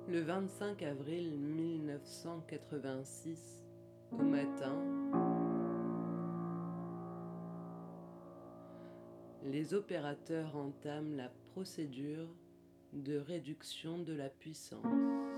Le 25 avril 1986, au matin, les opérateurs entament la procédure de réduction de la puissance.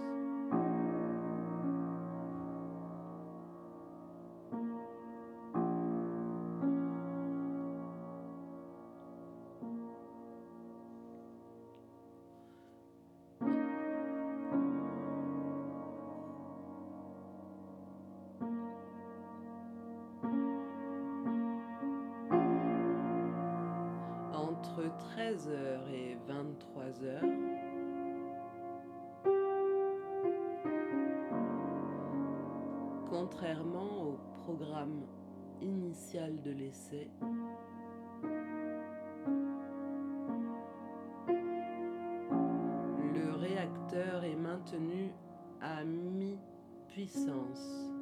Entre 13h et 23h, contrairement au programme initial de l'essai, le réacteur est maintenu à mi-puissance.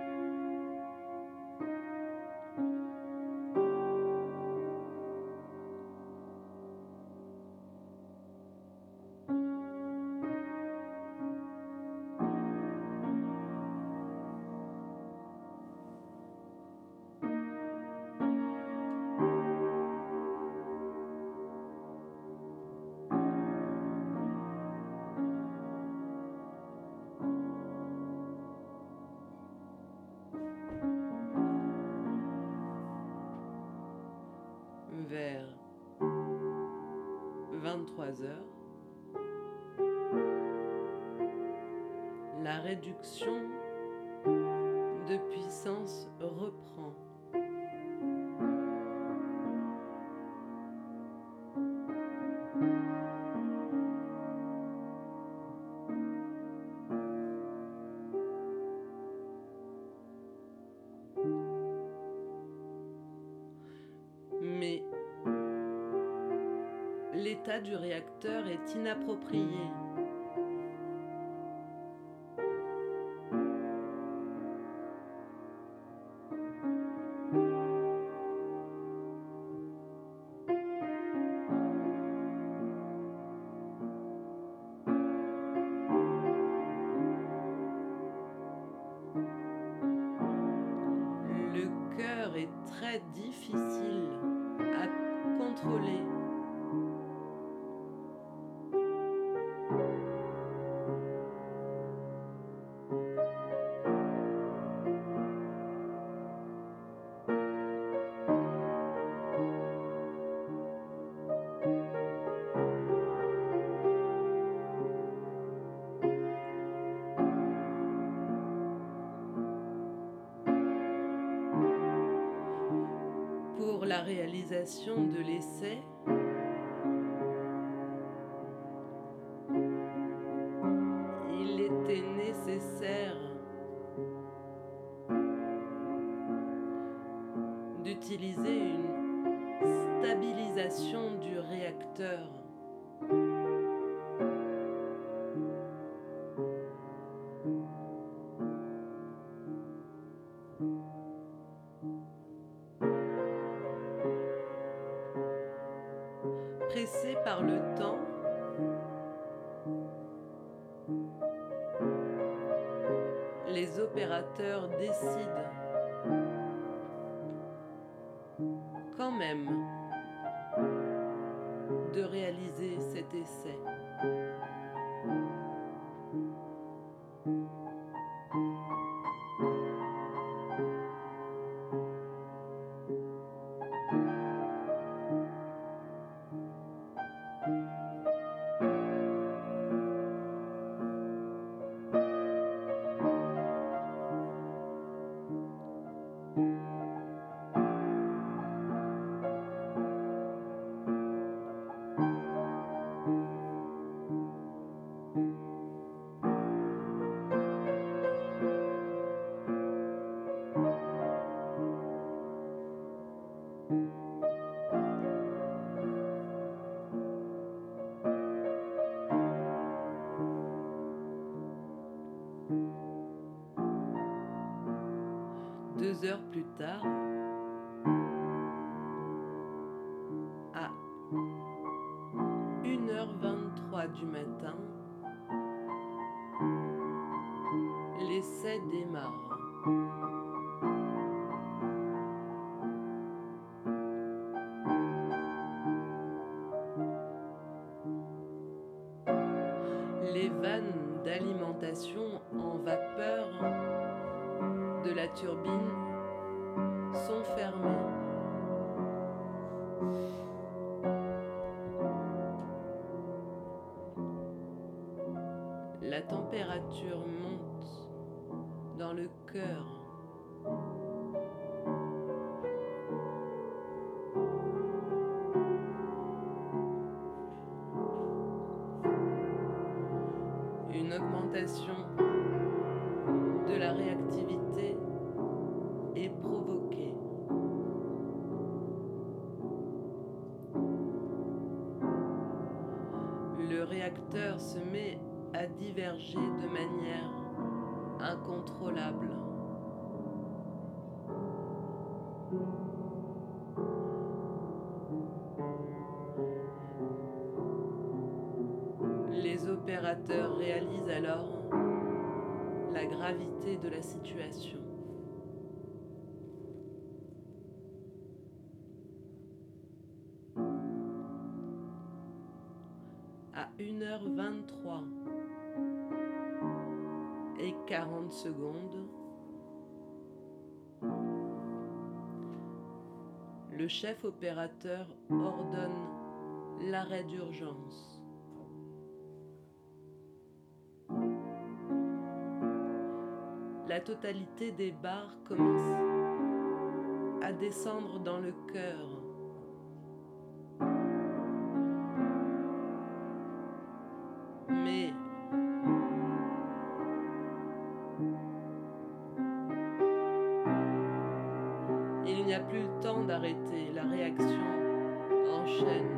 Vers 23h, la réduction de puissance reprend. Mais l'état du réacteur est inapproprié. Le cœur est très difficile à contrôler. Pour la réalisation de l'essai, il était nécessaire d'utiliser une stabilisation du réacteur. Pressés par le temps, les opérateurs décident quand même de réaliser cet essai. Deux heures plus tard, à 1h23 du matin, L'essai démarre. Les vannes d'alimentation en vapeur de la turbine sont fermées. La température monte dans le cœur. Une augmentation de la réactivité est provoquée. Le réacteur se met à diverger de manière incontrôlable. Les opérateurs réalisent alors la gravité de la situation. À 1h23 et 40 secondes, le chef opérateur ordonne l'arrêt d'urgence. La totalité des barres commence à descendre dans le cœur. Mais il n'y a plus le temps d'arrêter, la réaction enchaîne.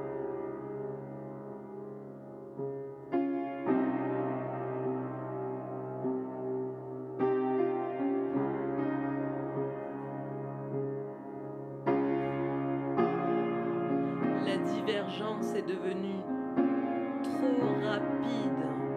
La divergence est devenue trop rapide.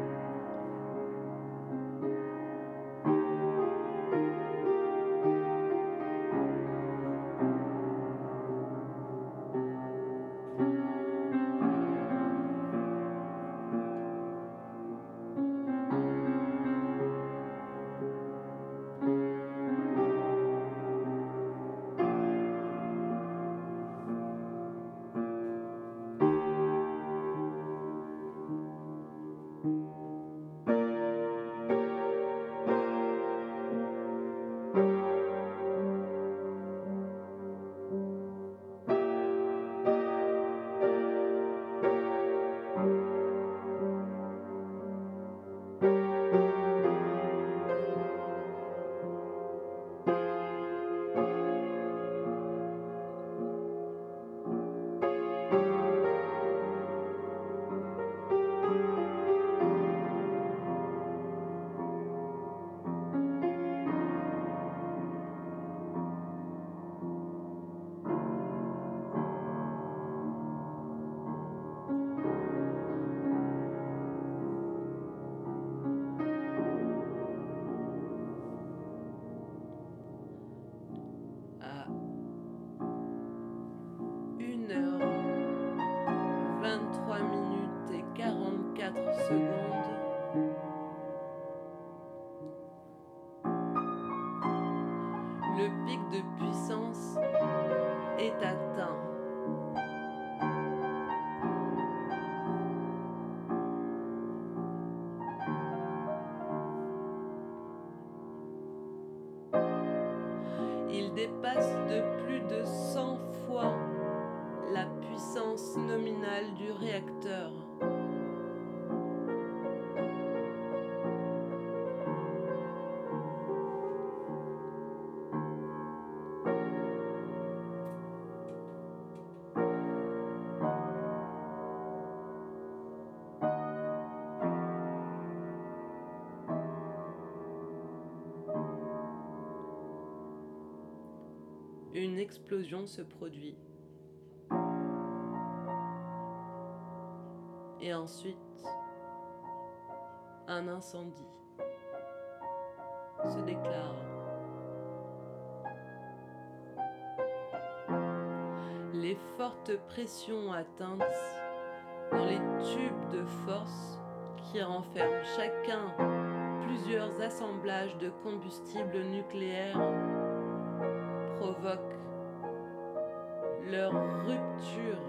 À 1h23 minutes et 44 secondes, le pic de puissance est atteint. Il dépasse de plus de 100 fois la puissance nominale du réacteur. Une explosion se produit. Et ensuite, un incendie. se déclare. Les fortes pressions atteintes dans les tubes de force qui renferment chacun plusieurs assemblages de combustible nucléaire provoquent leur rupture.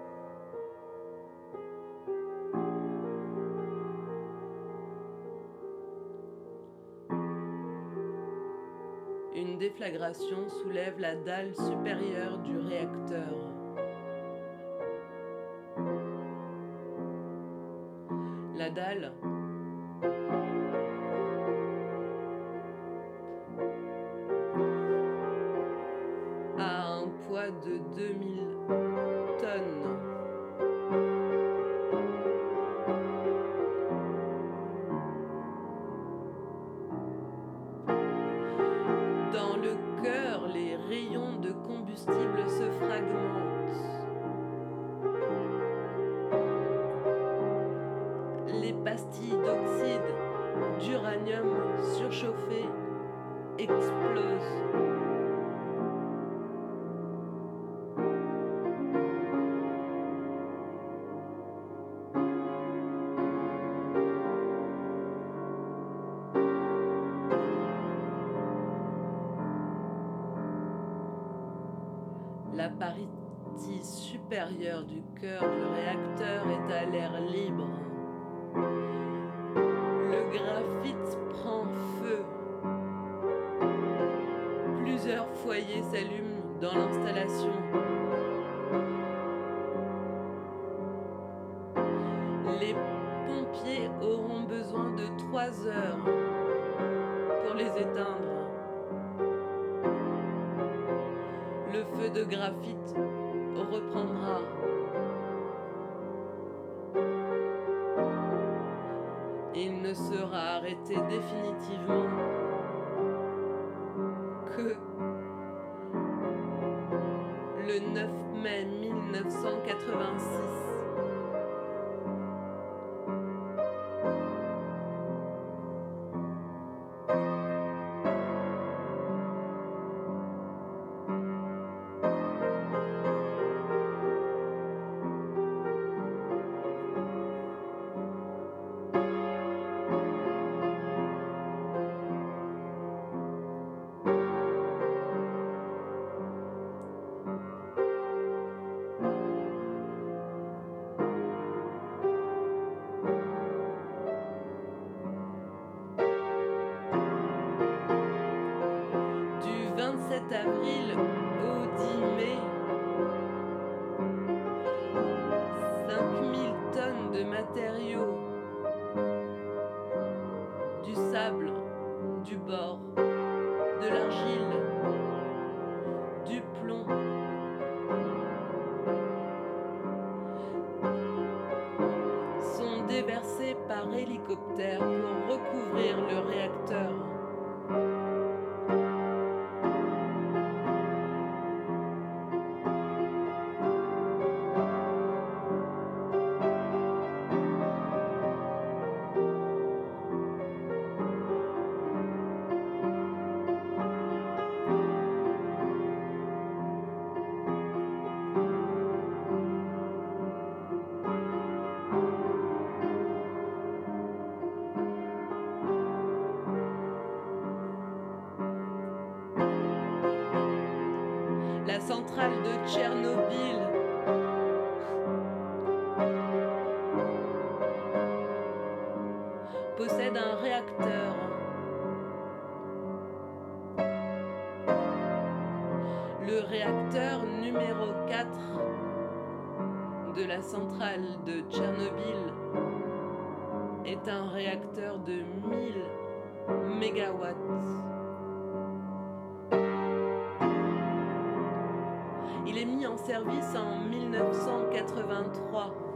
Une déflagration soulève la dalle supérieure du réacteur. La dalle a un poids de 2000 tonnes. Dans le cœur, les rayons de combustible se fragmentent. Les pastilles d'oxyde d'uranium surchauffé explosent. La partie supérieure du cœur du réacteur est à l'air libre. Le graphite prend feu. Plusieurs foyers s'allument dans l'installation. Les pompiers auront besoin de 3 heures pour les éteindre. Le feu de graphite reprendra. Il ne sera arrêté définitivement que le 9 mai 1986. Avril au 10 mai, 5000 tonnes de matériaux, du sable, du bore, de l'argile, du plomb, sont déversés par hélicoptère pour recouvrir le réacteur. La centrale de Tchernobyl possède un réacteur. Le réacteur numéro 4 de la centrale de Tchernobyl est un réacteur de 1000 mégawatts. Il est mis en service en 1983.